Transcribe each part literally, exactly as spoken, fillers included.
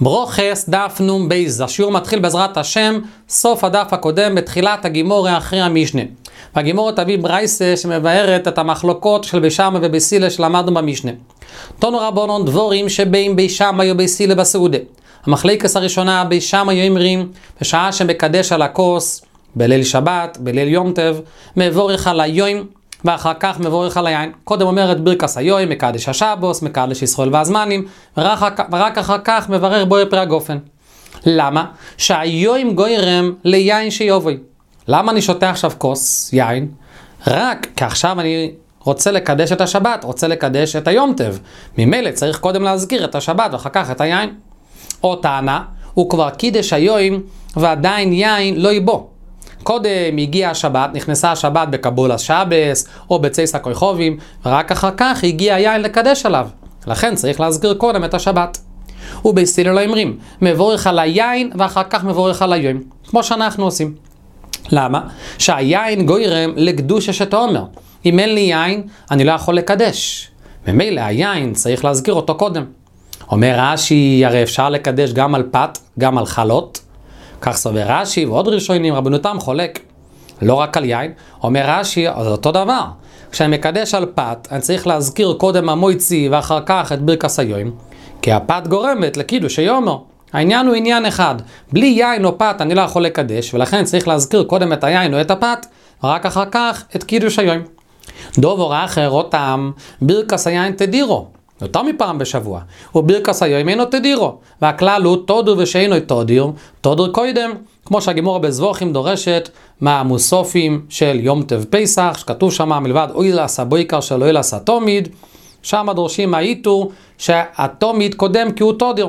ברוכס דף נום בייז, השיעור מתחיל בעזרת השם, סוף הדף הקודם בתחילת הגימורה אחרי המשנה. והגימורה תביא ברייסה שמבארת את המחלוקות של בישמה ובסילה שלמדנו במשנה. תונו רבונון דבורים שבין בישמה ובסילה בסעודה. המחלקת הראשונה בישמה יאמרים בשעה שמקדש על הכוס, בליל שבת, בליל יום טב, מבורך על היום, ואחר כך מבורך על היין. קודם אומר את ברכס היום, מקדש השבוס, מקדש ישראל והזמנים, ורק, ורק אחר כך מברך בו פרי הגופן. למה? שהיום גוירם ליין שיובוי. למה אני שותה עכשיו כוס יין? רק כי עכשיו אני רוצה לקדש את השבת, רוצה לקדש את היום טב. ממילא צריך קודם להזכיר את השבת ואחר כך את היין. או טענה, הוא כבר קידש היום ועדיין יין לא יבוא. קודם הגיעה השבת, נכנסה השבת בקבול השבס או בצייס הכויכובים, ורק אחר כך הגיע היין לקדש עליו. לכן צריך להזכיר קודם את השבת. ובסילה לא אומרים, מבורך על היין ואחר כך מבורך על היום, כמו שאנחנו עושים. למה? שהיין גוירם לקדושה שתאמר. אם אין לי יין, אני לא יכול לקדש. ממילא היין צריך להזכיר אותו קודם. אומר רש"י, הרי אפשר לקדש גם על פת, גם על חלות. כך סובר רש"י ועוד ראשונים, רבנותם חולק. לא רק על יין. אומר רש"י, זה אותו דבר. כשאני מקדש על פת, אני צריך להזכיר קודם המויצי ואחר כך את ברכס היום. כי הפת גורמת לקידוש היומר. העניין הוא עניין אחד. בלי יין או פת אני לא יכול לקדש, ולכן צריך להזכיר קודם את היין או את הפת, ורק אחר כך את קידוש היום. דובר אחר אותם, ברכס היין תדירו. יותר מפעם בשבוע. וברכס היום אינו תדירו. והכלל הוא תודו ושאינו תודיר, תודיר קודם, כמו שהגימורה בזבוכים דורשת מהמוסופים של יום טב פסח, שכתוב שם מלבד אוי לעשה בויקר של אוי לעשה תומיד, שם דורשים מהאיתור שהתומיד קודם כי הוא תודיר.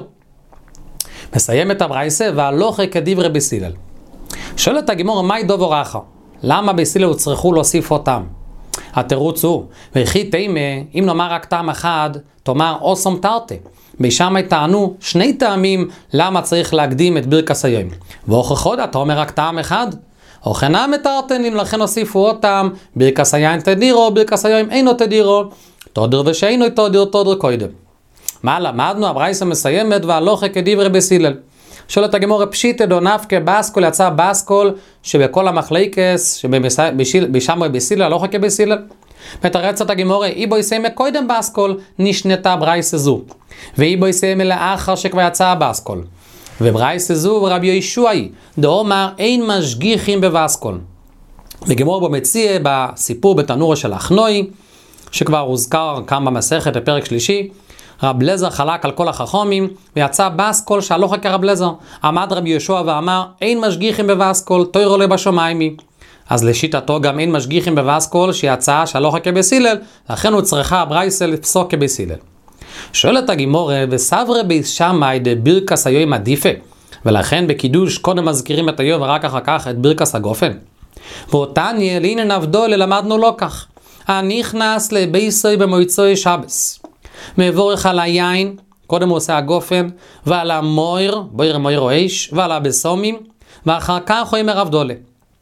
מסיים את הברייסה והלוכה כדברי בסילל. שואלת הגימורה, מהי דובר אחר? למה בסילל הוצרכו להוסיף אותם? התירוץ הוא, וכי תימה, אם נאמר רק טעם אחד, תאמר אוסום תרתי. בישמאי טענו שני טעמים למה צריך להקדים את ברכס היום. והוכחות, אתה אומר רק טעם אחד? הוכנה מתרתנים, לכן הוסיפו עוד טעם, ברכס היין תדירו, ברכס היום אינו תדירו, תודר ושאינו תודר, תודר קודם. מה למדנו? הברייסה מסיימת והלוכה כדברי בסילל. שואלת הגימורה, פשיטא דו נפקא באסקול, יצא באסקול שבכל המחלקס שבשמאי בסילל הלוכה כבסילל. מתרצת הגימורה, איבו יסיימה קודם באסקול נשנתה ברייסה זו, ואיבו יסיימה לאחר שכבר יצא באסקול. וברייסה זו רבי ישועי דאמר אין משגיחים בבאסקול. וגימורה בו מציע בסיפור בתנורה של אחנוי, שכבר הוזכר כאן במסכת בפרק שלישי, רב לזר חלק על כל החכמים, ויצא באסקול שהלוכה כרב לזר. עמד רבי ישוע ואמר, אין משגיחים בבאסקול, תוירו לי בשמיימי. אז לשיטתו גם אין משגיחים בבאסקול, שיצא שהלוכה כבסילל, לכן הוא צריכה הברייסה לפסוק כבסילל. שואלת הגימורה, וסברה בישמאי דברכס היום עדיפה, ולכן בקידוש קודם מזכירים את היום ורק אחר כך את ברכס הגופן. ואותניה לעניין הבדולה למדנו לא כך. הנכנס לביסוי במועצוי שבס. מבורך על היין, קודם הוא עושה הגופן, ועל המויר, בויר מויר או איש, ועל הבסומים, ואחר כך הוא יאמר אבדולה.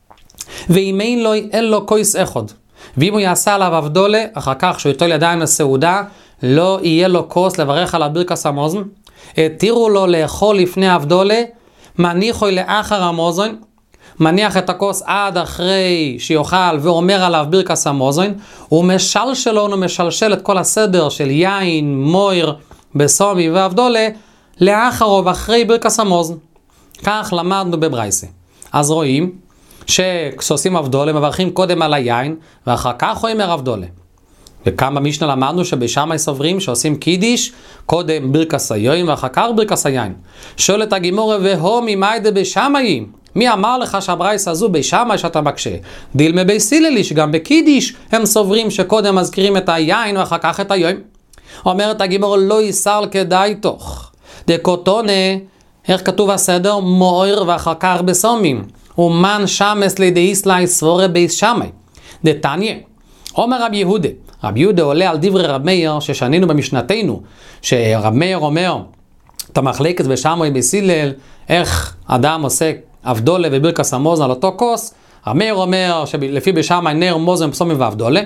ואם אין לו, אין לו כויס אחד. ואם הוא יעשה עליו אבדולה, אחר כך שהוא יטול ידיים לסעודה, לא יהיה לו כוס לברך על הברכס המוזן. התירו לו לאכול לפני אבדולה, מניחו לאחר המוזן, מניח את הכוס עד אחרי שיוכל ואומר עליו ברכס המוזן, הוא משלשל לנו, משלשל את כל הסדר של יין, מויר, בסומי ואבדולה, לאחרו ואחרי ברכס המוזן. כך למדנו בברייסה. אז רואים שכשעושים אבדולה מברכים קודם על היין, ואחר כך הוא אומר אבדולה. וכאן במשנה למדנו שבשמאי סוברים שעושים קידיש, קודם ברכס היום ואחר כך ברכס היין. שואלת הגימורה, והו ממיידה בשמאי? מי אמר לך שהברייסה הזו בישמאי שאתה מקשה? דילמה בסילל, שגם בקידיש הם סוברים שקודם מזכירים את היין ואחר כך את היום. אומרת הגימורה, לא יסר כדאי תוך. דקוטונה, איך כתוב הסדר? מויר ואחר כך בסומים. ומן שמס לידי איסלאי סבורה בישמאי. דתניא. אומר רב יהודה. רב יהודה עולה על דברי רב מאיר ששנינו במשנתנו, שרב מאיר אומר, אתה מחלקת בשמאי בסילל, איך אדם עושה אבדולה וברכס המוזן על אותו כוס. רב מאיר אומר שלפי בשמאי נר מוזן פסומים ואבדולה,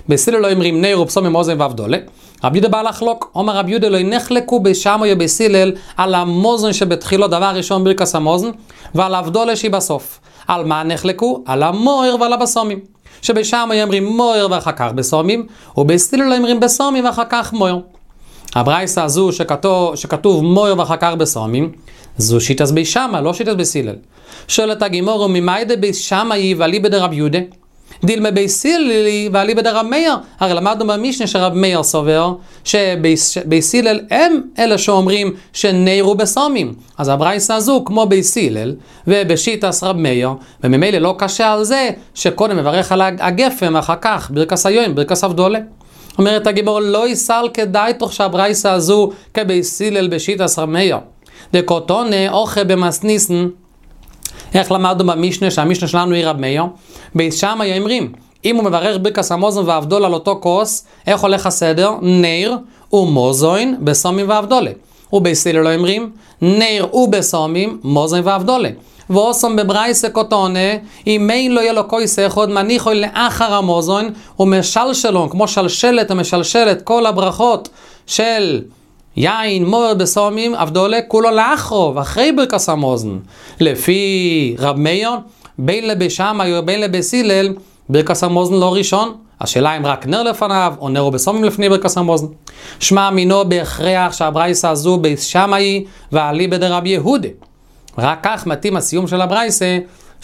בסילל לא אומרים נר ובסומם מוזן ואבדולה. רבי יהודה בא לחלוק, אומר רבי יהודה לא נחלקו בשמאי ובסילל על המוזן שבתחילו דבר ראשון ברכס המוזן, ועל האבדולה שהיא בסוף. על מה נחלקו? על המוער ועל הבסומים. שבשמאי אומרים מוער ואחר כך בסומים, ובסילל לא אומרים בסומים ואחר כך מוער. הברייסה הזו שכתוב, שכתוב מוער ואחר כך בסומים, זו שיטס בי שמאי, לא שיטס בסילל. שואלת הגימור, ממאי בי שמאי ואליבא דרב יהודה? דילמה בי סילל ואליבא דרב מאיר. הרי למדנו במשנה שרב מאיר סובר שבי סילל הם אלה שאומרים שנרו בסומים. אז הברייסה הזו כמו בי סילל ובשיטס רב מאיר, וממילא לא קשה על זה שקודם מברך על הגפם אחר כך ברכס היום, ברכס אבדולה. אומרת הגימור, לא יסל כדאי תוך שהברייסה הזו כבי סילל בשיטס רב מאיר. דקוטונה אוכה במסניסן. איך למדנו במשנה, שהמשנה שלנו היא רב מאיר? שם אומרים, אם הוא מברך ברכס המוזן ואבדול על אותו כוס, איך הולך הסדר? נר ומוזוין בסומים ואבדולה. ובסילל לא אומרים, נר ובסומים, מוזוין ואבדולה. ואוסום בברייסה קוטונה, אם אין לא יהיה לו כוס אחד, מניחו לאחר המוזוין, ומשלשלון, כמו שלשלת המשלשלת כל הברכות של יין, מוער בסומים, אבדולה, כולו לאחרו, ואחרי ברכס המוזן. לפי רב מאיר, בין לבשמאי או בין לבסילל, ברכס המוזן לא ראשון. השאלה אם רק נר לפניו, או נר בסומים לפני ברכס המוזן. שמע מינו בהכרח שהברייסה הזו בשמאי ואליבא דרב יהודה. רק כך מתאים הסיום של הברייסה,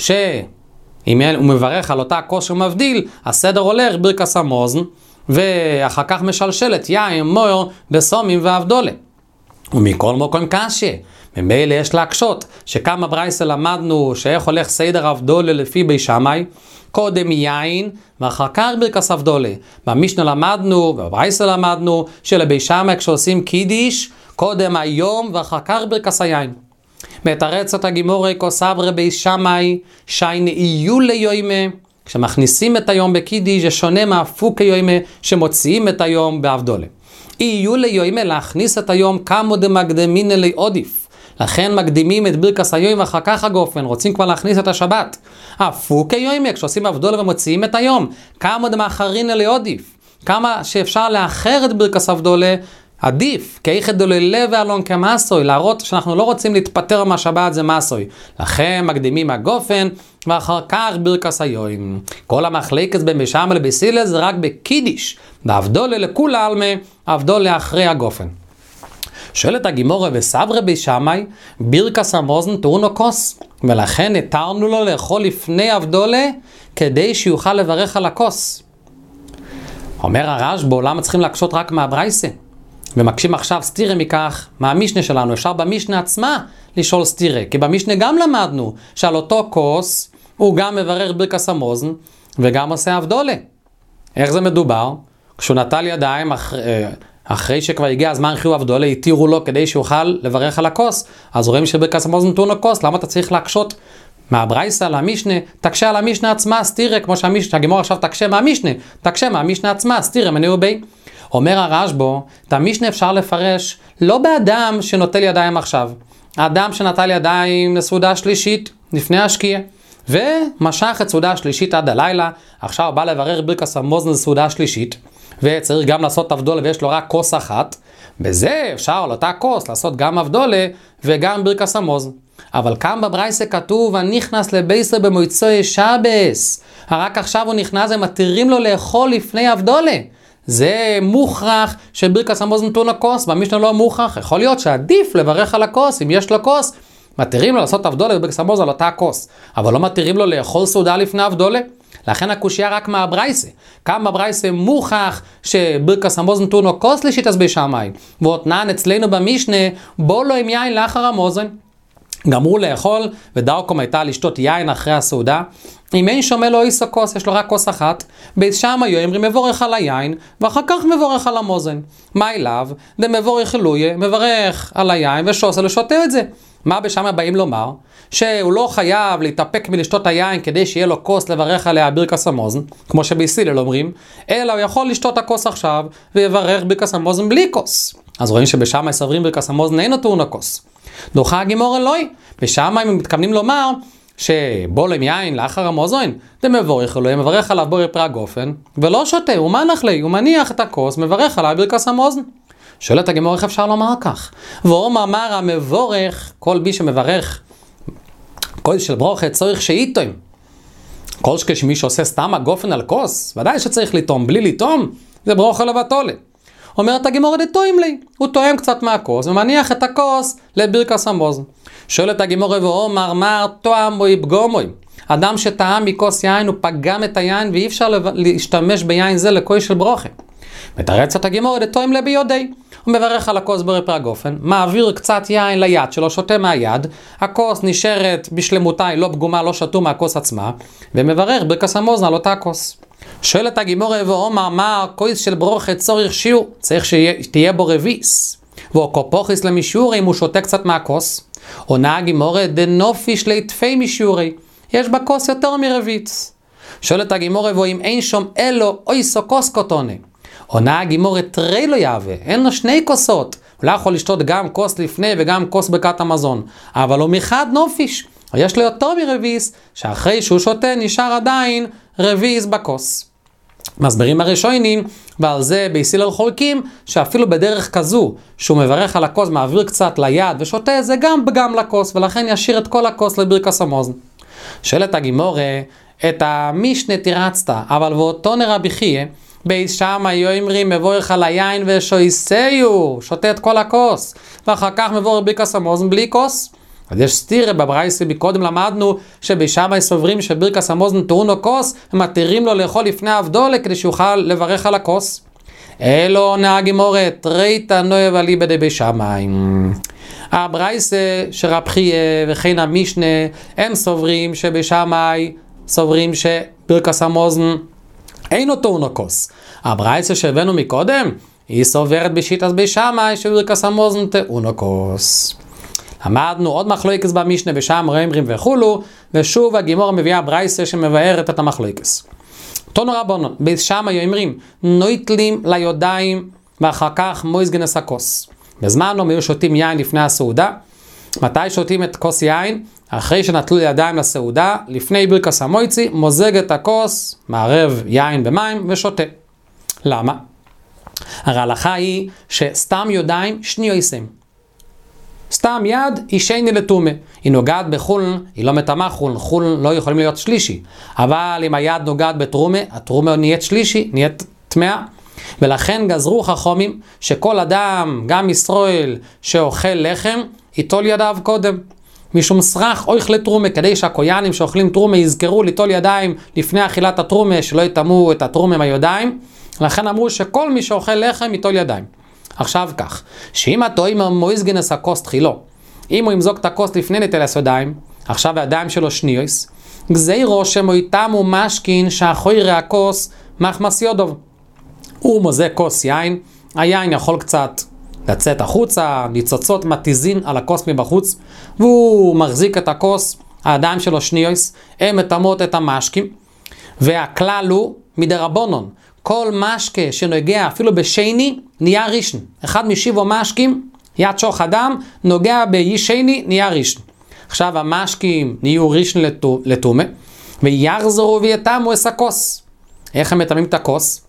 שאם הוא מברך על אותה כוס שהוא מבדיל, הסדר הולך ברכס המוזן, ואחר כך משלשלת יין, מוער, בסומים ואבדולה. ומכל מקום קשה, ממילא יש להקשות, שכמה ברייסה למדנו שאיך הולך סדר אבדולה לפי בי שמאי, קודם יין ואחר כך ברכס אבדולה. במשנה למדנו, בברייסה למדנו, שלבי שמאי כשעושים קידיש, קודם היום ואחר כך ברכס היין. מתרצת הגימורי כוסבר בי שמאי, שייני יהיו ליוימה, כשמכניסים את היום בקידיש, זה שונה מהפוקי יוימה שמוציאים את היום באבדולה. יהיו ליוימה להכניס את היום כמה דמקדמין אלי עודיף. לכן מקדימים את ברכס היום ואחר כך הגופן, רוצים כבר להכניס את השבת. הפוקי יוימה, כשעושים אבדולה ומוציאים את היום, כמה דמאחרין אלי עודיף. כמה שאפשר לאחר את ברכס אבדולה, עדיף, כי איך דולי לב ואלון כמסוי, להראות שאנחנו לא רוצים להתפטר מהשבת, זה מסוי. לכן מקדימים הגופן, ואחר כך ברכס היום. כל המחלקת בין בשמאי לבסילל זה רק בקידיש, ואבדולה לכולה עלמה, אבדולה אחרי הגופן. שואלת הגימורה וסברה בשמאי, ברכס המוזן טעונו כוס, ולכן התרנו לו לאכול לפני אבדולה, כדי שיוכל לברך על הכוס. אומר הרשב"א, למה צריכים להקשות רק מהברייסה? ומקשים עכשיו סתירה מכך מהמשנה שלנו. אפשר במשנה עצמה לשאול סתירה, כי במשנה גם למדנו שעל אותו כוס הוא גם מברך ברכס המוזן וגם עושה אבדולה. איך זה מדובר? כשהוא נטל ידיים אחרי, אחרי שכבר הגיע הזמן חיוב אבדולה, התירו לו כדי שיוכל לברך על הכוס. אז רואים שברכס המוזן טעונו כוס, למה אתה צריך להקשות מהברייסה למשנה? תקשה על המשנה עצמה סתירה, כמו שהגימור עכשיו תקשה מהמשנה, תקשה מהמשנה עצמה סתירה מניעו בי. אומר הרשב"א, את המשנה אפשר לפרש לא באדם שנוטל ידיים עכשיו. האדם שנטל ידיים לסעודה שלישית לפני השקיעה, ומשך את סעודה שלישית עד הלילה, עכשיו בא לברך ברכס המוזן לסעודה שלישית, וצריך גם לעשות אבדולה ויש לו רק כוס אחת, בזה אפשר על אותה כוס לעשות גם אבדולה וגם ברכס המוזן. אבל כאן בברייסה כתוב, הנכנס לבייסה במועצוי שבס. רק עכשיו הוא נכנס ומתירים לו לאכול לפני אבדולה. זה מוכרח שברכס המוזן טעונו כוס, במשנה לא מוכרח. יכול להיות שעדיף לברך על הכוס, אם יש לו כוס. מתירים לו לעשות אבדולה בברכס המוזן על אותה כוס, אבל לא מתירים לו לאכול סעודה לפני אבדולה. לכן הקושיה רק מהברייסה. כאן בברייסה מוכרח שברכס המוזן טעונו כוס לשיטס בי שמאי. ואותנן אצלנו במשנה, בוא לו עם יין לאחר המוזן. גמרו לאכול, ודרכם הייתה לשתות יין אחרי הסעודה. אם אין שומע לו איסו כוס, יש לו רק כוס אחת, בית שמאי אומרים מבורך על היין, ואחר כך מבורך על המוזן. מה אליו? דמבורך אלויה, מברך על היין ושעושה לשותה את זה. מה בשמאי באים לומר? שהוא לא חייב להתאפק מלשתות היין כדי שיהיה לו כוס לברך עליה ברכס המוזן, כמו שבסילל אומרים, אלא הוא יכול לשתות הכוס עכשיו ויברך ברכס המוזן בלי כוס. אז רואים שבשמאי סוברים ברכס המוזן אין טעונו כוס. דוחה הגימור אלוהי, בשמאי הם מתכוונים לומר שבולם יין לאחר המוזוין, דמבורך אלוהים, מברך עליו בורא פרע גופן, ולא שותה, הוא מנח לי, הוא מניח את הכוס, מברך עליו ברכס המוזן. שואלת הגמרא איך אפשר לומר כך? ואומר אמר המבורך, כל מי שמברך, כל של ברוכה צריך שאיתוים. כל שמי שעושה סתם הגופן על כוס, ודאי שצריך לטום, בלי לטום, זה ברוכה לבטולה. אומרת הגמרא דתוים לי, הוא טועם קצת מהכוס, ומניח את הכוס לברכס המוזן. שואלת הגמרא ואומר מר טועם בו יפגום בו. אדם שטעם מכוס יין הוא פגם את היין ואי אפשר להשתמש ביין זה לכוי של ברוכה. מתרצת הגמרא דתוים לי ביודי. הוא מברך על הכוס בורא פרע גופן, מעביר קצת יין ליד שלו, שותה מהיד, הכוס נשארת בשלמותה, לא פגומה, לא שתו מהכוס עצמה, ומברך ברכס המוזן על אותה כוס. שואלת הגמרא ואומר מה כוס של ברוכה צריך שיעור? צריך שתהיה בו רביס. והוא קופוכיס למישורי אם הוא שותה קצת מהכוס. עונה הגמרא דנופיש ליטפי מישורי. יש בכוס יותר מרביץ. שואלת הגמרא ואם אין שום אלו אויסו כוס קוטונה. עונה הגמרא תרי לא יהווה. אין לו שני כוסות. הוא לא יכול לשתות גם כוס לפני וגם כוס ברכת המזון. אבל הוא מחד נופיש. יש לו יותר מרביס שאחרי שהוא שותה נשאר עדיין רביס בכוס. מסברים הראשונים, ועל זה ביסילל חולקים, שאפילו בדרך כזו, שהוא מברך על הכוס, מעביר קצת ליד ושותה, זה גם פגם לכוס, ולכן ישאיר את כל הכוס לברכס המוזן. שואלת הגמרא, את המשנה תירצת, אבל ואותו נרבי חייא, בייס שמה יאמרי מבורך על היין ושויסהו, שותה את כל הכוס, ואחר כך מבורך ברכס המוזן בלי כוס. אז יש סתירה בברייתא, קודם למדנו שבשמאי סוברים שברכס המוזן טעונו כוס, הם מתירים לו לאכול לפני הבדולה כדי שיוכל לברך על הכוס. אלו עונה הגמרא תרייתא נויב אליבא דבשמאי. הברייתא שרב חייא וכן המשנה הם סוברים שבשמאי סוברים שברכס המוזן אינו טעונו כוס. הברייתא שהבאנו מקודם היא סוברת בשיטת בשמאי שברכס המוזן טעונו כוס. למדנו עוד מחלוקס במשנה בשם רמרים וכולו, ושוב הגמרא מביאה ברייתא שמבארת את המחלוקס. תנו רבנן, בשמאי אומרים נוטלים לידיים ואחר כך מויזגנס הכוס. בזמן לא היו שותים יין לפני הסעודה. מתי שותים את כוס יין? אחרי שנטלו ידיים לסעודה, לפני ברכס המויצי, מוזג את הכוס, מערב יין במים ושותה. למה? הרי ההלכה היא שסתם ידיים שניו יסם. סתם יד היא שני לטומא. היא נוגעת בחולן, היא לא מטמא חולן, חולן לא יכולים להיות שלישי. אבל אם היד נוגעת בתרומה, התרומה נהיית שלישי, נהיית טמאה. ולכן גזרו חכמים שכל אדם, גם ישראל שאוכל לחם, יטול ידיו קודם. משום סרח אויך לתרומה, כדי שהקויאנים שאוכלים תרומה יזכרו ליטול ידיים לפני אכילת התרומה, שלא יטמאו את התרומה מהידיים. לכן אמרו שכל מי שאוכל לחם יטול ידיים. עכשיו כך, שאם התואם מויזגנס הכוס תחילו, אם הוא ימזוג את הכוס לפני נטילת ידיים, עכשיו הידיים שלו שניוס, גזירו שמויתם משכין שאחורי הכוס מחמס יודוב. הוא מוזג כוס יין, היין יכול קצת לצאת החוצה, ניצוצות מתיזין על הכוס מבחוץ, והוא מחזיק את הכוס, הידיים שלו שניוס, הם מטמאות את המשקים, והכלל הוא מדרבנן, כל משקה שנוגע אפילו בשני נהיה ראשון. אחד משיבו משקים, יד שוך אדם, נוגע בישני נהיה ראשון. עכשיו המשקים נהיו ראשון לטומא, ויחזרו ויתמו את הכוס. איך הם מטמאים את הכוס?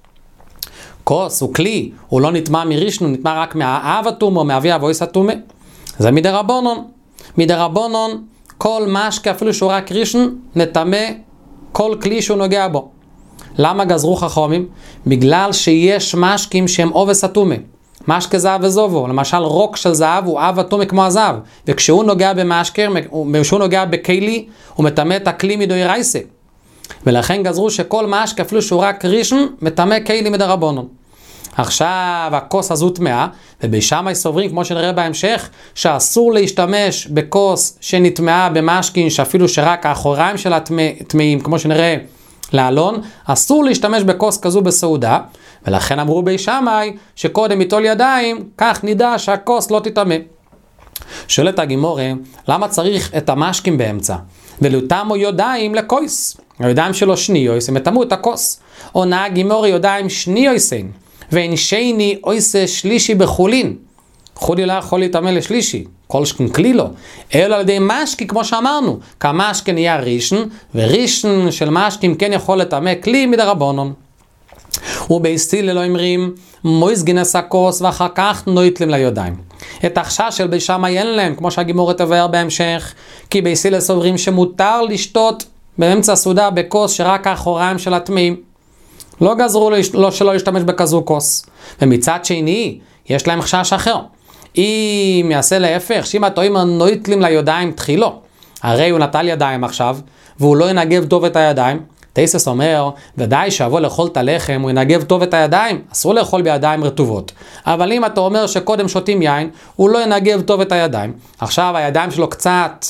כוס הוא כלי, הוא לא נטמא מראשון, הוא נטמא רק מהאב הטומא או מאבי אבויס הטומא. זה מדרבנן. מדרבנן, כל משקה אפילו שהוא רק ראשון, נטמא כל כלי שהוא נוגע בו. למה גזרו חכמים? בגלל שיש משקים שהם אובס הטומא. משקה זהב וזובו. למשל רוק של זהב הוא אב הטומא כמו הזהב. וכשהוא נוגע במשקה, כשהוא נוגע בכלי, הוא מטמא את הכלי מדאורייסה. ולכן גזרו שכל משקה אפילו שהוא רק ראשון, מטמא כלי מדרבנן. עכשיו הכוס הזו טמאה, ובשמאי סוברים כמו שנראה בהמשך, שאסור להשתמש בכוס שנטמאה במשקין, שאפילו שרק האחוריים שלה טמאים, כמו שנראה לעלון, אסור להשתמש בכוס כזו בסעודה, ולכן אמרו בי שמאי שקודם יטול ידיים, כך נדע שהכוס לא תטמא. שואלת הגמרא, למה צריך את המשקים באמצע? ולותמו ידיים לכוס. הידיים שלו שניוס, הם יטמאו את הכוס. עונה הגמרא ידיים שניוסין, ואין שני אויסה שלישי בחולין. חולי לא יכול להתאמה לשלישי, כל שכן כלי לא, אלא על ידי משקי כמו שאמרנו, כמשקי נהיה רישן, ורישן של משקים כן יכול להתאמה כלי מדרבנון. ובייסיל לא אומרים, מויס גינס הכוס ואחר כך נויטלים לידיים. את החשש של בי שמאי אין להם, כמו שהגימורת תבאר בהמשך, כי בייסיל סוברים שמותר לשתות באמצע סעודה בכוס שרק האחוריים של הטמאים. לא גזרו לא שלא להשתמש בכזו כוס. ומצד שני, יש להם חשש אחר. אם יעשה להפך, שאם הטועים נויטלים לידיים תחילו, הרי הוא נטל ידיים עכשיו, והוא לא ינגב טוב את הידיים, טייסס אומר, ודאי שאבוא לאכול את הלחם, הוא ינגב טוב את הידיים, אסור לאכול בידיים רטובות. אבל אם אתה אומר שקודם שותים יין, הוא לא ינגב טוב את הידיים. עכשיו הידיים שלו קצת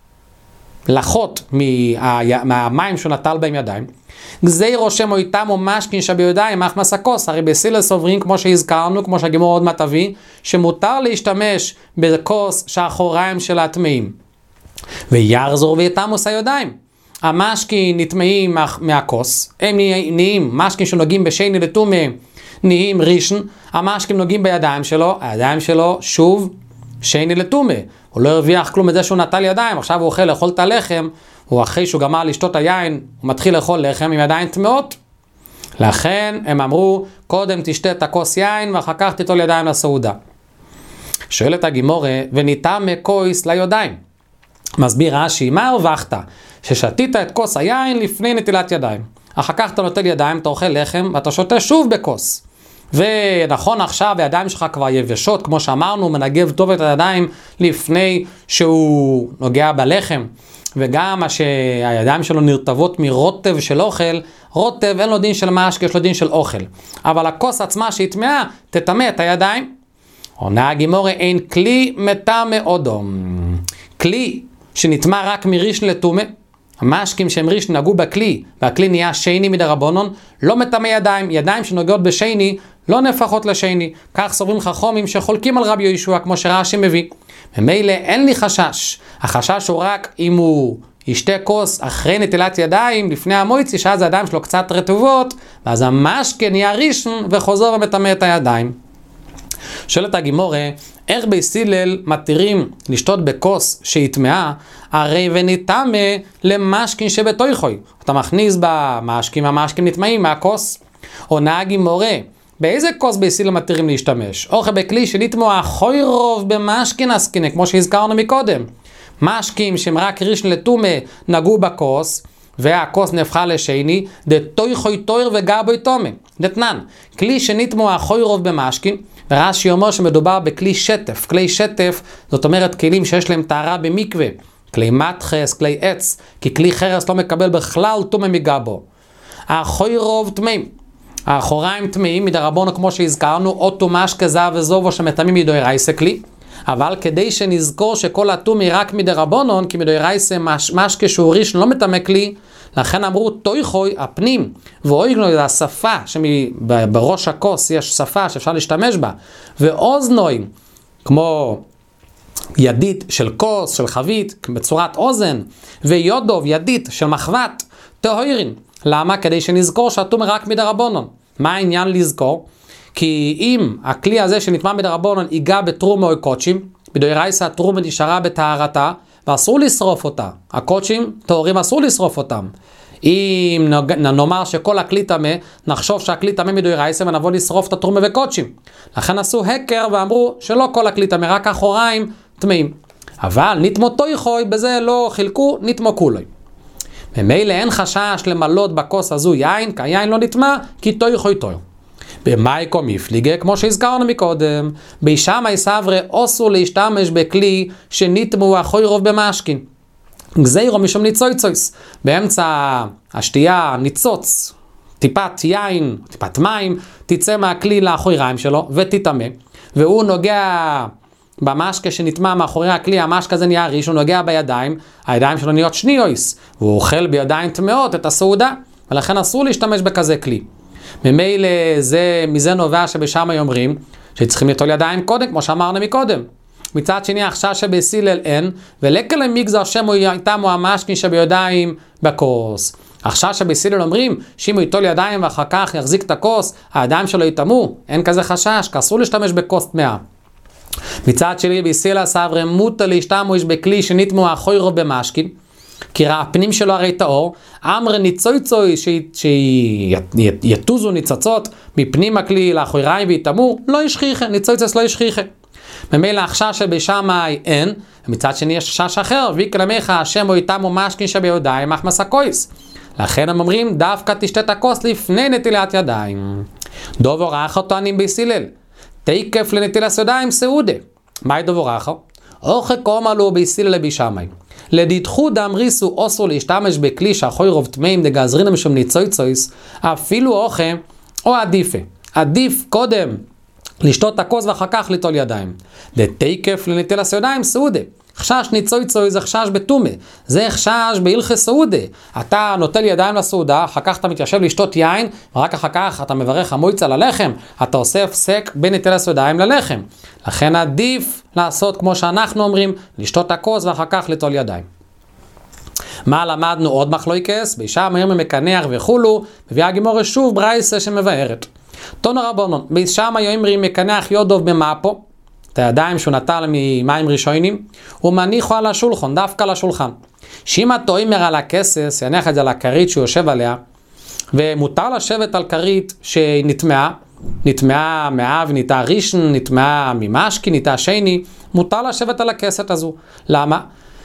לחות מה... מהמים שהוא נטל בהם ידיים. גזי רושם או איתם או משכין שבידיים, אך מסקוס, הרי בסילס סוברים, כמו שהזכרנו, כמו שהגימור עוד מטבי, שמותר להשתמש בכוס שאחוריים של הטמאים. ויחזור ואיתם עושה ידיים. המשקים נטמאים מה, מהכוס, הם נהיים, משקים שנוגעים בשני לטומא, נהיים רישן, המשקים נוגעים בידיים שלו, הידיים שלו שוב שני לטומא. הוא לא הרוויח כלום מזה שהוא נטל ידיים, עכשיו הוא אוכל לאכול את הלחם, הוא אחרי שהוא גמר לשתות היין, הוא מתחיל לאכול לחם עם ידיים טמאות. לכן הם אמרו, קודם תשתה את הכוס יין ואחר כך תיטול ידיים לסעודה. שואלת הגימורה, וניתן מקויס לידיים. מסביר רש"י, מה הרווחת? ששתית את כוס היין לפני נטילת ידיים. אחר כך אתה נוטל ידיים, אתה אוכל לחם, ואתה שותה שוב בכוס. ונכון עכשיו, הידיים שלך כבר יבשות, כמו שאמרנו, הוא מנגב טוב את הידיים לפני שהוא נוגע בלחם. וגם שהידיים שלו נרטבות מרוטב של אוכל, רוטב אין לו דין של משק, יש לו דין של אוכל. אבל הכוס עצמה שהיא טמאה, תטמא את הידיים. עונה הגימורה, אין כלי מטמא אודום. כלי שנטמא רק מרישן לטומא, המשקים שהם רישן נגעו בכלי, והכלי נהיה שני מדרבנון, לא מטמא ידיים, ידיים שנוגעות בשני, לא נפחות לשני. כך סוברים חכמים שחולקים על רבי יהושע, כמו שרש"י מביא. ממילא אין לי חשש, החשש הוא רק אם הוא ישתה כוס אחרי נטילת ידיים, לפני המויצי, שאז הידיים שלו קצת רטובות, ואז המשקה נהיה רישן וחוזר ומטמא את הידיים. שואלת הגימורה, איך בייסילל מתירים לשתות בכוס שהיא טמאה, הרי ונטמא למשקין שבתוכוי. אתה מכניס במשקים, המשקים נטמאים מהכוס. עונה הגימורה, באיזה כוס בייסילל מתירים להשתמש? אוכל בכלי שנטמאו החוי רוב במשקין עסקינא, כמו שהזכרנו מקודם. משקים שהם רק רישן לטומא נגעו בכוס, והכוס נהפכה לשני, דתוכוי תויר וגבוי טומא. דתנן, כלי שנטמאו החוי רוב במשקין, ורש"י אומר שמדובר בכלי שטף. כלי שטף, זאת אומרת כלים שיש להם טהרה במקווה. כלי מתחס, כלי עץ, כי כלי חרס לא מקבל בכלל טומא מגבו. החוי רוב טמאים. האחוריים טמאים מדרבנו כמו שהזכרנו, אוטו משקה זהב וזובו שמטמאים מדאורייסה כלי. אבל כדי שנזכור שכל הטומא רק מדרבנון, כי מדאורייסה מש, משקה שהוא רישן לא מטמא כלי, לכן אמרו תויכוי הפנים, ואויגנוי זה השפה, שבראש הכוס יש שפה שאפשר להשתמש בה, ואוזנוי, כמו ידית של כוס, של חבית, בצורת אוזן, ויודוב, ידית של מחבת, תהוירין. למה? כדי שנזכור שהטומא רק מדרבנון. מה העניין לזכור? כי אם הכלי הזה שנטמא מדרבנון ייגע בתרומה או קודשים, בדאורייסה התרומה נשארה בטהרתה, ואסור לשרוף אותה. הקודשים, טהורים, אסור לשרוף אותם. אם נאמר שכל הכלי טמא, נחשוב שהכלי טמא מדאורייסה ונבוא לשרוף את התרומה וקודשים. לכן עשו הקר ואמרו שלא כל הכלי טמא, רק אחוריים טמאים. אבל נטמא תויכוי, בזה לא חילקו, נטמא כולוי. ממילא אין חשש למלות בכוס הזו יין, כי היין לא נטמא, כי תויכוי תויר. במייקו מפליגה, כמו שהזכרנו מקודם, בישמאי סברי אסור להשתמש בכלי שנטמאו החוי רוב במשקין. גזירו משום ניצויצויס. באמצע השתייה ניצוץ, טיפת יין, טיפת מים, תצא מהכלי לאחוריים שלו ותטמא. והוא נוגע במשקה שנטמא מאחורי הכלי, המשקה הזה נהיה ריש, הוא נוגע בידיים, הידיים שלו נהיות שניויס, והוא אוכל בידיים טמאות את הסעודה, ולכן אסור להשתמש בכזה כלי. ממילא זה, מזה נובע שבשמאי אומרים שצריכים לטול ידיים קודם, כמו שאמרנו מקודם. מצד שני, עכשיו שבסילל אין, ולקל המגזר שמו איתם הוא המשקין שבידיים בכוס. עכשיו שבסילל אומרים שאם הוא יטול ידיים ואחר כך יחזיק את הכוס, הידיים שלו יטמאו, אין כזה חשש, כי אסור להשתמש בכוס טמאה. מצד שני, ביסילה סברה מותר להשתמש בכלי שנטמו אחוירו במשכין, כי הפנים שלו הרי טהור, אמר ניצוי צוי שיתוזו ניצוצות מפנים הכלי לאחויריים ויתאמו, לא ישכיחה, ניצוי צוס לא ישכיחה. ממילא החשש שבשמאי אין, ומצד שני יש חשש אחר, ויקלמך השם או יתאמו משכין שביודיים מחמס הכויס. לכן הם אומרים, דווקא תשתה את הכוס לפני נטילת ידיים. דובר אחר טוענים ביסילל, תקף לנטילת ידיים סעודה. מהי דובר אחר? אוכל קומה לו ביסילל לבישמאי. לדידחו דאמריסו אוסרו להשתמש בכלי שאחוי רוב תמאים דגזרינם שום ניצוי צויס, אפילו אוכל או עדיפה. עדיף קודם לשתות את הכוס ואחר כך ליטול ידיים. דתקף לנטילת ידיים סעודה. חשש ניצוי צוי זה חשש בתומה, זה חשש בהלכי סעודה. אתה נוטל ידיים לסעודה, אחר כך אתה מתיישב לשתות יין, ורק אחר כך אתה מברך המויצה ללחם, אתה עושה הפסק בין נטילת ידיים ללחם. לכן עדיף לעשות כמו שאנחנו אומרים, לשתות את הכוס ואחר כך ליטול ידיים. מה למדנו עוד מחלוקס? בישם היום מקנח וכולו, מביא הגימורה שוב ברייסה שמבארת. תנו רבנן, בישם היום מקנח יודוב במאפו, את הידיים שהוא נטל ממים ראשונים, הוא מניחו על השולחן, דווקא על השולחן. שאם אתה אומר על הכסס, יניח את זה על הכרית שהוא יושב עליה, ומותר לשבת על כרית שנטמעה, נטמעה מאב, נטעה ראשון, נטמעה ממשקי, נטעה שני, מותר לשבת על הכסת הזו. למה?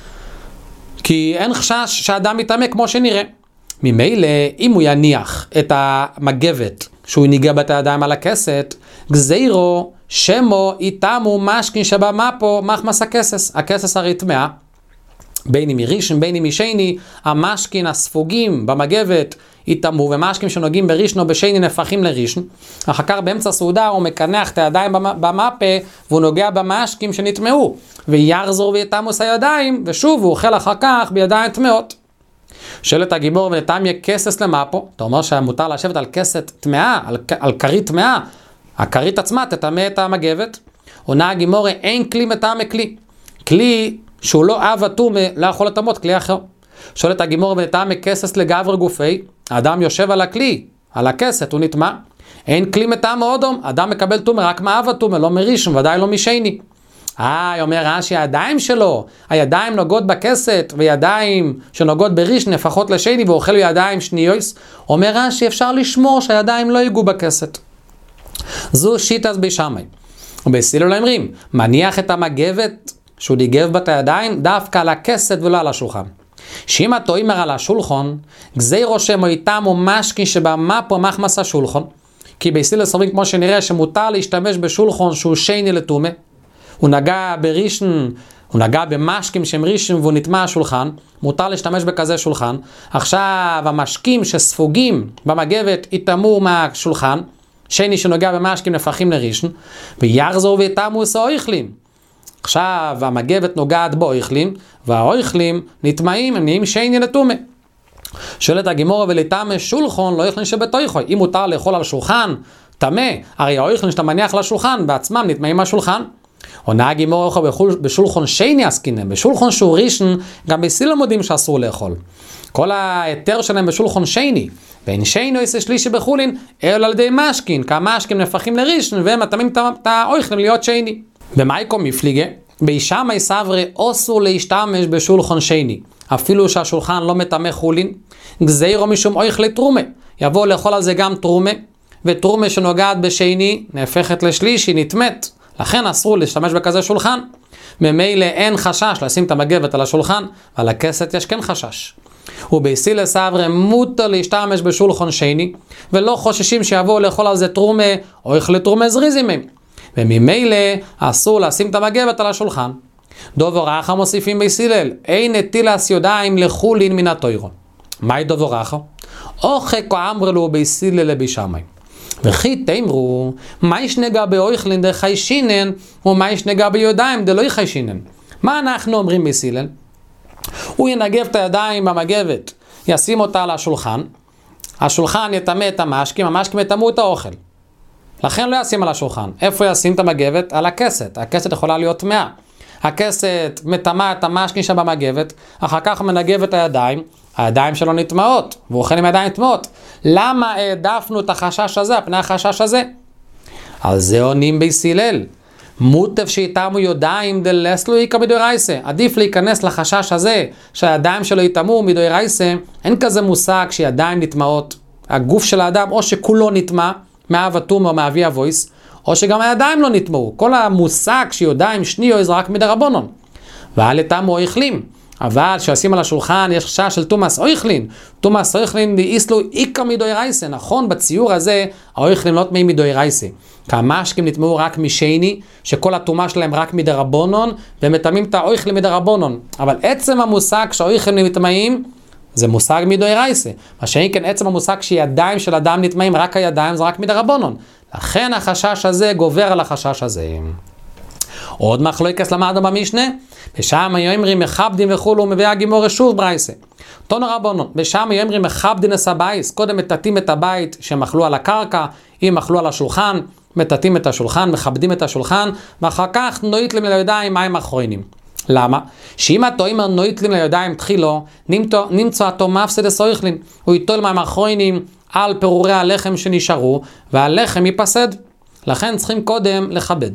כי אין חשש שהאדם יטמא כמו שנראה. ממילא, אם הוא יניח את המגבת, שהוא ניגע בת הידיים על הכסת, גזירו, שמו, איתמו, משכין שבמאפו, מחמס הכסס. הכסס הרי טמאה, בין אם מראשון, בין אם משני, המשכין, הספוגים במגבת, איתמו, ומשכין שנוגעים בראשון או בשני נפחים לראשון. אחר כך באמצע סעודה הוא מקנח את הידיים במאפה, והוא נוגע במשכין שנטמאו, ויחזור ויתמוס הידיים, ושוב הוא אוכל אחר כך בידיים טמאות. שואלת הגימור, ונתם יהיה כסס למאפו, אתה אומר שמותר לשבת על כסת טמאה, על, על כרית טמאה, הכרית עצמה תטמא את המגבת. עונה הגימור, אין כלי מטמא כלי. כלי שהוא לא אב אטום, לא יכול לטמאות כלי אחר. שואלת הגימור, ונטמא כסס לגבר גופי, האדם יושב על הכלי, על הכסת, הוא נטמא. אין כלי מטמא אודום, אדם מקבל טומא רק מאב אטום, לא מראשון, ודאי לא משני. אה, אומר רש"י, הידיים שלו, הידיים נוגעות בכסת, וידיים שנוגעות בראשון נפחות לשני, ואוכל ידיים שניוס. אומר רש"י, אפשר לשמור שהידיים לא ייגעו בכסת. זו שיטת בישמאי. ובסילל לא אומרים, מניח את המגבת שהוא ניגב בת הידיים דווקא על הכסת ולא על השולחן. שאם אתה אומר על השולחן, גזירו שמו איתם או משכין שבמאפו מחמס השולחן, כי בסילל סוברים כמו שנראה שמותר להשתמש בשולחן שהוא שני לטומא, הוא נגע בראשון, הוא נגע במשקים שהם ראשון והוא נטמע השולחן, מותר להשתמש בכזה שולחן. עכשיו המשקים שספוגים במגבת יטמאו מהשולחן, שני שנוגע במשקים נפחים לראשון, ויחזור ויתמו את האויכלים. עכשיו המגבת נוגעת באויכלים, והאויכלים נטמעים, הם נהיים שני לטומא. שואלת הגימורה, ולטמא שולחן לא יאכלין שבתוכו. אם מותר לאכול על שולחן טמא, הרי האויכלים שאתה מניח לשולחן בעצמם נטמעים מהשולחן. עונה הגימורה, בשולחן שני עסקינם, בשולחן שהוא ראשון, גם בסילל מודים שאסור לאכול. כל היתר שלהם בשולחן שני, ואין שני עושה שלישי בחולין, אלא על ידי משכין, כי המשכין נפחים לראשון, והם מטמאים את האויכלים להיות שני. במייקו מפליגה, בישמאי סברי אסור להשתמש בשולחן שני, אפילו שהשולחן לא מטמא חולין, גזירו משום אויכלי תרומה, יבוא לאכול על זה גם תרומה, ותרומה שנוגעת בשני נהפכת לשלישי, נטמאת. לכן אסור להשתמש בכזה שולחן. ממילא אין חשש לשים את המגבת על השולחן, ועל הכסת יש כן חשש. ובסילל סברי מותר להשתמש בשולחן שני, ולא חוששים שיבואו לאכול על זה תרומה, או יאכלו תרומה זריזים מהם. וממילא אסור לשים את המגבת על השולחן. דובר אחר מוסיפים בסילל, אין נטילת ידיים לחולין מן התורה. מהי דובר אחר? אוכל כאמר לו בסילל לבישמאי. וכי תאמרו, מה יש נגע באויכלין דחי שינן, ומה יש נגע בידיים דלא יחי שינן? מה אנחנו אומרים בסילל? הוא ינגב את הידיים במגבת, ישים אותה על השולחן, השולחן יטמא את המשקים, המשקים יטמאו את האוכל. לכן לא ישים על השולחן. איפה ישים את המגבת? על הכסת. הכסת יכולה להיות טמאה. הכסת מטמאה את המשקים שבמגבת, אחר כך מנגב את הידיים, הידיים שלו נטמאות, והוא אוכל עם הידיים טמאות. למה העדפנו את החשש הזה, הפני החשש הזה? על זה עונים בסילל. מוטב שיתאמו ידיים דלסלו איקא מדאורייסה. עדיף להיכנס לחשש הזה שהידיים שלו יתאמו מדאורייסה. אין כזה מושג שידיים נטמעות. הגוף של האדם או שכולו נטמע מאב הטומאה או מאבי אבויס, או שגם הידיים לא נטמעו. כל המושג שידיים שניו זה רק מדרבנן. ואל יתאמו אוכלים. אבל שעשים על השולחן יש חשש של תומאס אויכלין. תומאס אויכלין דאיסלו איקא מדאורייסה. נכון, בציור הזה האויכלין לא טמאים מדאורייסה. כמשקים נטמעו רק משני, שכל התומה שלהם רק מדרבנן, ומטמאים את האויכלין מדרבנן. אבל עצם המושג שהאויכלין נטמאים, זה מושג מדאורייסה. מה שאין כן עצם המושג שידיים של אדם נטמאים, רק הידיים זה רק מדרבנן. לכן החשש הזה גובר על החשש הזה. עוד מחלוקת למדנו במשנה, בשם היומרים מכבדים וכולו, מביא הגימור שוב ברייסה. תנו רבנן, בשם היומרים מכבדים את הבית, קודם מטאטאים את הבית שהם אכלו על הקרקע, אם אכלו על השולחן, מטאטאים את השולחן, מכבדים את השולחן, ואחר כך נויטלים לידיים מים אחרונים. למה? שאם אתה אומר נויטלים לידיים תחילו, נמצא אותו מפסד אסויכלין, הוא ייטול מים אחרונים על פירורי הלחם שנשארו, והלחם ייפסד. לכן צריכים קודם לכבד.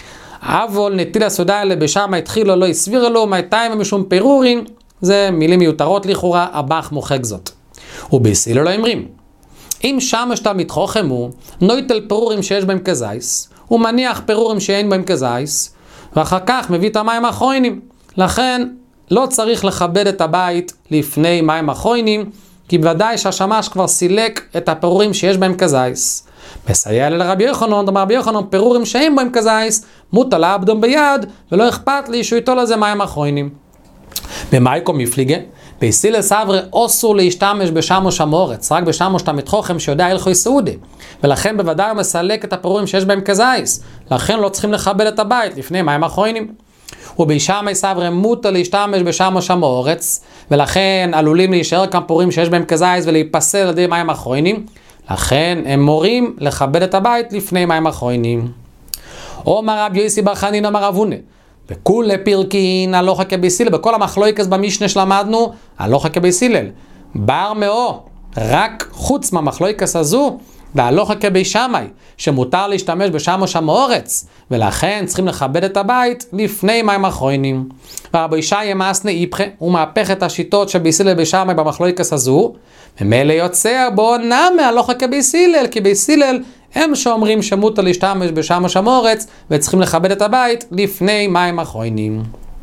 אבל נטיל הסודה האלה בשם התחילו לא יסביר לו, מהתיים ומשום פירורים, זה מילים מיותרות לכאורה, הבח מוחק זאת. וביסילו לא אמרים. אם שם יש תלמיד חוכם הוא, נויטל פירורים שיש בהם כזייס, הוא מניח פירורים שאין בהם כזייס, ואחר כך מביא את המים האחרונים. לכן לא צריך לכבד את הבית לפני מים האחרונים, כי בוודאי שהשמש כבר סילק את הפירורים שיש בהם כזייס. מסייע לרבי יוחנן, דאמר רבי יוחנן, פירורים שאין בהם כזייס, מוטל לעבדם ביד, ולא אכפת לי שהוא ייטול לזה מים אחרונים. במייקו מפליגה, ביסילה סברה אוסור להשתמש בשמוש המורץ, רק בשמוש תלמיד חוכם שיודע הלכוי סעודה, ולכן בוודאי הוא מסלק את הפירורים שיש בהם כזייס, לכן לא צריכים לכבד את הבית לפני מים אחרונים. ובישמי סברה מוטל להשתמש בשמוש המורץ, ולכן עלולים להישאר כמה פירורים שיש בהם כזייס ולהיפסל על ידי מים אחרונים, לכן הם מורים לכבד את הבית לפני מים אחרונים. אומר רבי יוסי בר חנינא אמר רב הונא, וכולי פירקין הלכה כבייס הלל, בכל המחלוקת במשנה שלמדנו, הלכה כבייס הלל. בר מאו, רק חוץ מהמחלוקת הזו, והלכה כבייס שמאי, שמותר להשתמש בשמוש המורץ, ולכן צריכים לכבד את הבית לפני מים אחרונים. ורבי ישעיה מסנה איפכא, הוא מהפך את השיטות של בייס הלל ובייס שמאי במחלוקת הזו, ומילא יוצא בו נמי הלכה כבייס הלל, כי בייס הלל הם שאומרים שמותר להשתמש בשמוש המורץ, וצריכים לכבד את הבית לפני מים אחרונים.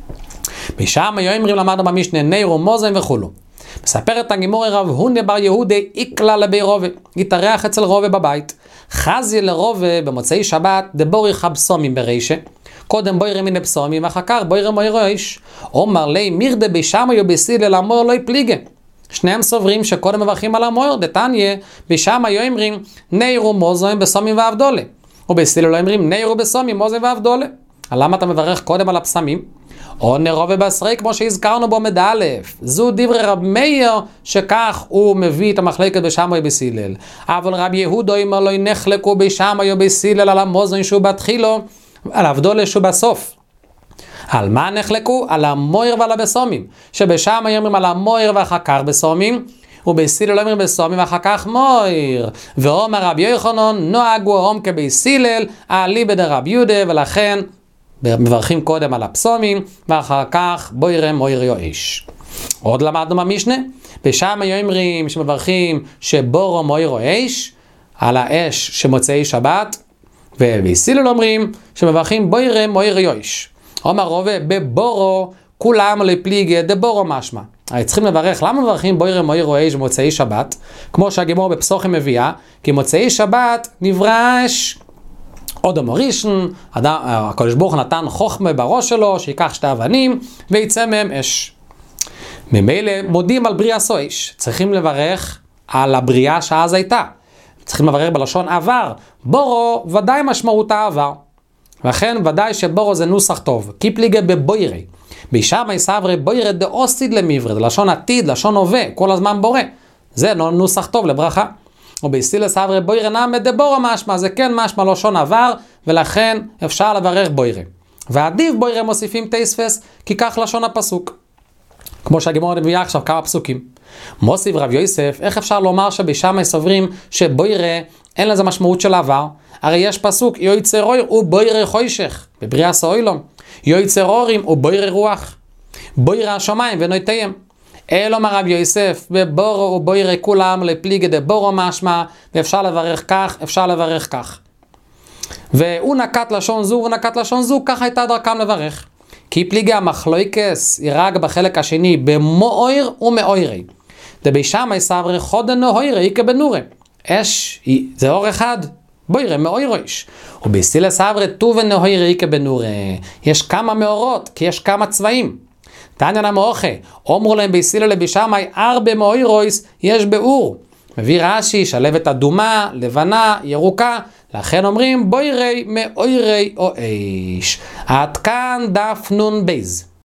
בשם היומרים למדנו במשנה נירו מוזן וכולו. מספר את הגימור רב הונא בר יהודה איקלה לבי רובה, התארח אצל רובה בבית. חזי לרובה במוצאי שבת דבורי חבסומים ברישה, קודם בוירי מן פסומים ואחר כך בוירי מוירויש. אומר לי מירדה בשמאי ובייס הלל אמור לא יפליגה. שניהם סוברים שקודם מברכים על המויר, דתניא בשמאי אומרים נירו מוזן בסומים ואבדולה, ובייס הלל אומרים נירו בסומים מוזן ואבדולה. למה אתה מברך קודם על הפסמים? או נרובה בסרי כמו שהזכרנו בו מד' זו דברי רב מאיר שכך הוא מביא את המחלקת בשמאי ובייס הלל. אבל רב יהודה אומר לא נחלקו בשמאי ובייס הלל על המוזן שהוא בתחילו על אבדולה שהוא בסוף. על מה נחלקו? על המויר ועל הבסומים, שבשמאי אומרים על המויר ואחר כך בסומים, ובייס הלל אומרים בסומים ואחר כך מויר. ואומר רבי יוחנן נוהגו הום כבייס הלל אליבא דרבי יהודה, ולכן מברכים קודם על הפסומים ואחר כך בוירי מויר יואש. עוד למדנו במשנה, בשמאי אומרים שמברכים שבורו מויר יואש על האש שמוצאי שבת, ובייס הלל אומרים שמברכים בוירי מויר יואש. אומר רובה בבורו כולם לפליגה דבורו משמע. צריכים לברך, למה מברכים בוירי מויר יואש במוצאי שבת? כמו שהגימור בפסוחים מביאה, כי מוצאי שבת נברא אש. עוד המורישן, הקדוש ברוך הוא נתן חוכמה בראש שלו, שיקח שתי אבנים ויצא מהם אש. ממילא מודים על בריאה סו אש. צריכים לברך על הבריאה שאז הייתה. צריכים לברך בלשון עבר. בורו ודאי משמעותה עבר. לכן ודאי שבורו זה נוסח טוב. כי פליגה בבוירי. בשמאי סברי בוירי דאוסיד למברד. לשון עתיד, לשון הווה, כל הזמן בורא. זה נוסח טוב לברכה. ובייס הלל סברי בוירי נמי דבורו משמע, זה כן משמע לשון עבר, ולכן אפשר לברך בוירי. ועדיף בוירי מוסיפים תייספס, כי כך לשון הפסוק. כמו שהגימור מביאה עכשיו כמה פסוקים. מוסיף רב יוסף, איך אפשר לומר שבשמאי סוברים שבוירי אין לזה משמעות של עבר. הרי יש פסוק, יויצר אור ובוירי חוישך, בבריאה סוילום. יויצר אורים ובוירי רוח. בוירי השמיים ונויתיהם. אלו מרב יוסף, בבורו ובוירי כולם לפליגי דבורו משמע, ואפשר לברך כך, אפשר לברך כך. והוא נקט לשון זו, והוא נקט לשון זו, כך הייתה דרכם לברך. כי פליגי המחלויקס ירג בחלק השני במאויר ומאוירי. דבי שמאי סברי חודן נוירי כבנורי. אש זה אור אחד, בוירי מאוירויש. ובסילה סברי טובן נוירי כבנורי. יש כמה מאורות, כי יש כמה צבעים. תעניין המאוכה, אומרו להם בסילה לבי שמאי ארבע מאוירויס יש באור. מביא רש"י שלבת אדומה, לבנה, ירוקה, לכן אומרים בוירי מאוירי או איש. עד כאן דף נון בייז.